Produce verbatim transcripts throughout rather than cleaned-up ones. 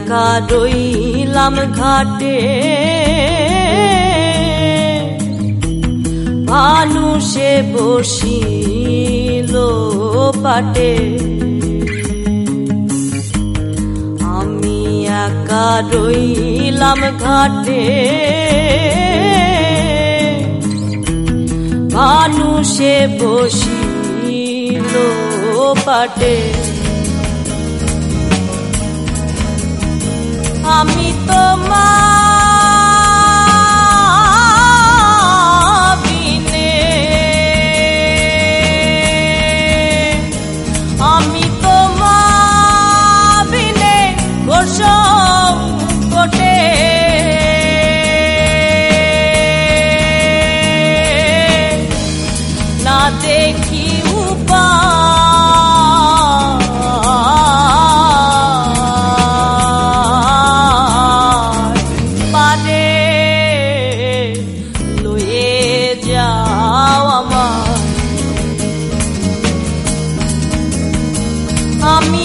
একা রইলাম ঘাটে, মানুষে বসিল পাটে। আমি একা রইলাম ঘাটে, মানুষে বসিল পাটে। আমি তোমার বিনে, আমি তোমার বিনে সংকটে। না দেখি আমি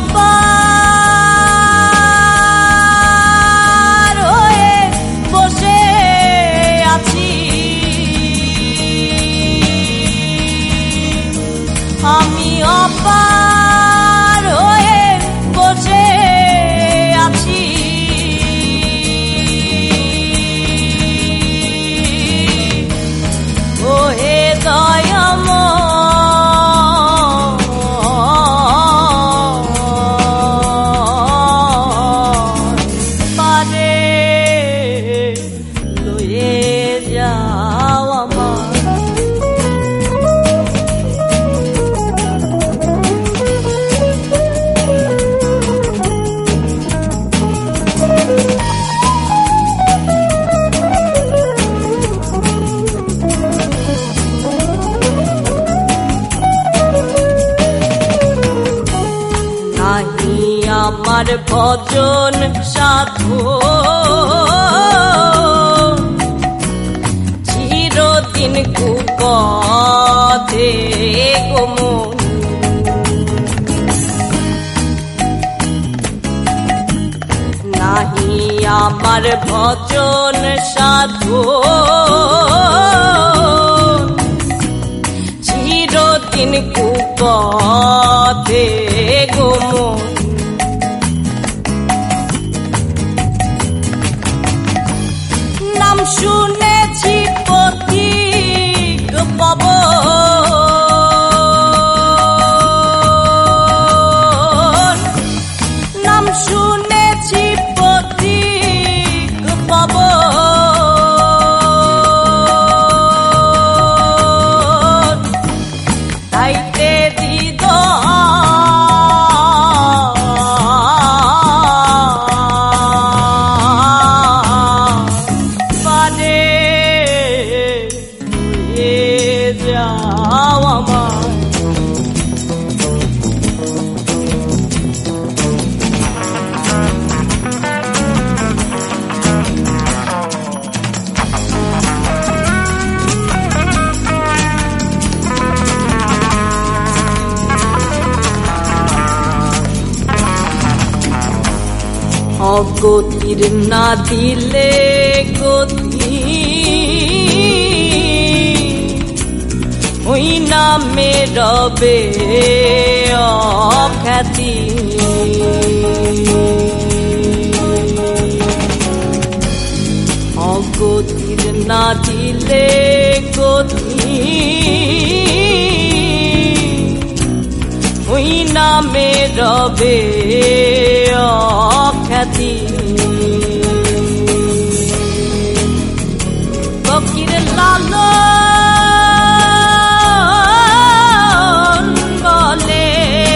অপার হয়ে বসে আছি, আমি অপার হয়ে বসে আছি। ওহে দয়াময়, আমার ভজন সাধু চিরদিন কুপথে গমন। নাহি আমার ভজন সাধু চিরদিন কুপথে গমন। নাম শুনেছি পথিক পবন, নাম শুনেছি পথিক পবন। তাইতে দিদ যাও আমার। অগতির না দিলে গতি, ওই নামে রবে অখ্যাতি। অগতির না দিলে গতি, ওই নামে রবে অখ্যাতি। ফকির লালন বলে,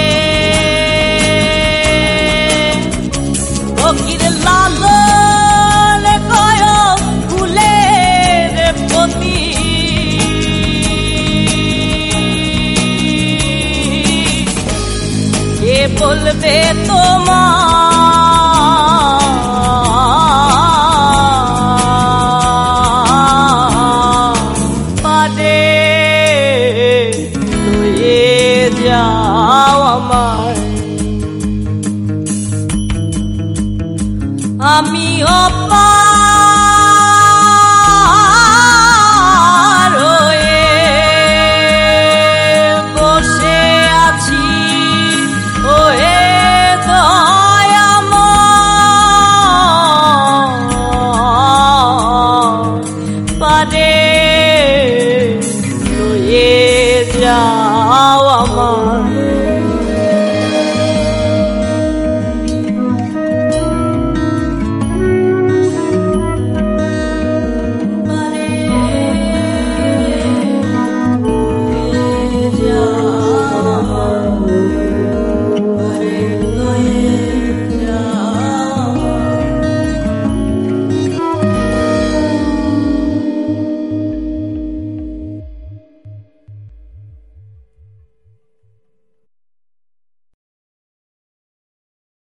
ফকির লালন কয় ফুলের প্রতি। কে বলবে তোমার